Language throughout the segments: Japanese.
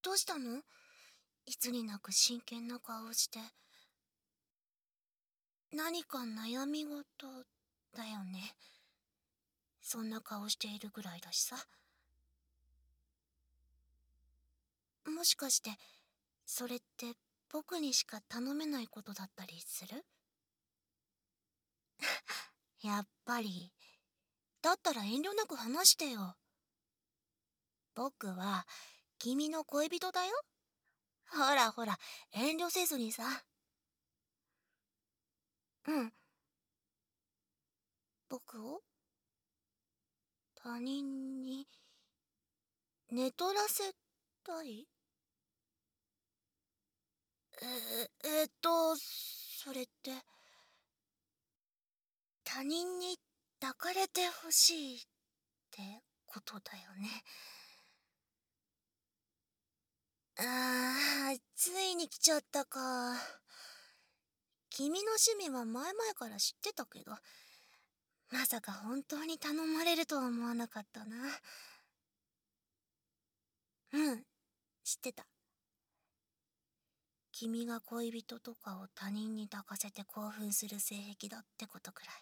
どうしたの？いつになく真剣な顔をして。何か悩み事だよね。そんな顔しているぐらいだしさ。もしかして、それって僕にしか頼めないことだったりする？やっぱり。だったら遠慮なく話してよ。僕は、君の恋人だよ。ほらほら、遠慮せずにさ。うん。僕を他人に寝取らせたい？それって、他人に抱かれてほしいってことだよね。ついに来ちゃったか。君の趣味は前々から知ってたけど、まさか本当に頼まれるとは思わなかったな。うん、知ってた。君が恋人とかを他人に抱かせて興奮する性癖だってことくらい。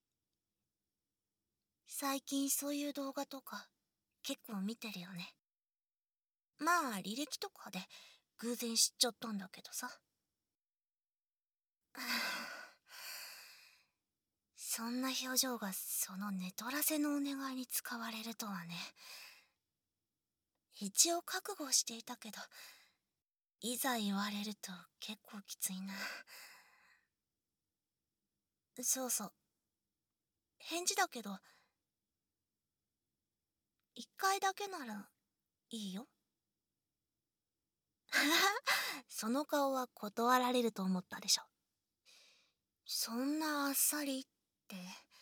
最近そういう動画とか結構見てるよね。まあ履歴とかで偶然知っちゃったんだけどさ。そんな表情がその寝取らせのお願いに使われるとはね。一応覚悟していたけど、いざ言われると結構きついな。そうそう。返事だけど、一回だけならいいよ。その顔は断られると思ったでしょ。そんなあっさりって。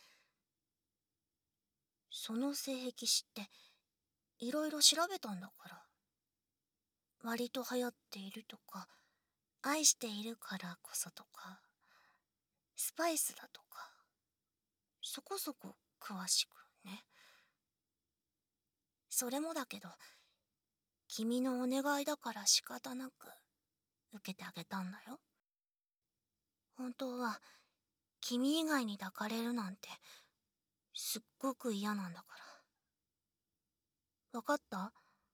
その性癖知っていろいろ調べたんだから。割と流行っているとか、愛しているからこそとか、スパイスだとか、そこそこ詳しくね。それもだけど、君のお願いだから仕方なく受けてあげたんだよ。本当は君以外に抱かれるなんてすっごく嫌なんだから。わかった？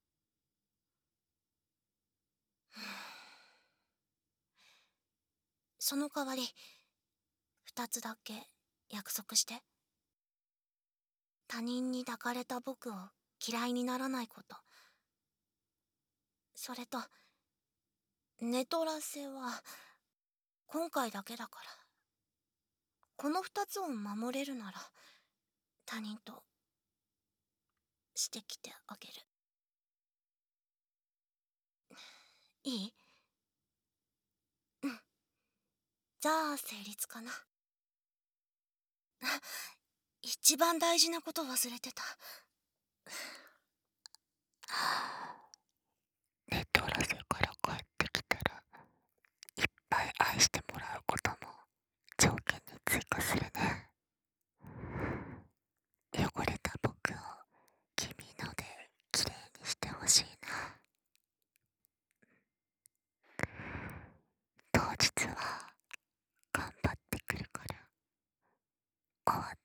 その代わり二つだけ約束して。他人に抱かれた僕を嫌いにならないこと。それと、寝取らせは今回だけだから。この二つを守れるなら他人としてきてあげる。いい？うん。じゃあ成立かな。一番大事なこと忘れてた。 寝取らせから帰ってきたらいっぱい愛してもらうことも条件に追加するね。汚れた僕を君のできれいにしてほしいな。当日は頑張ってくるからお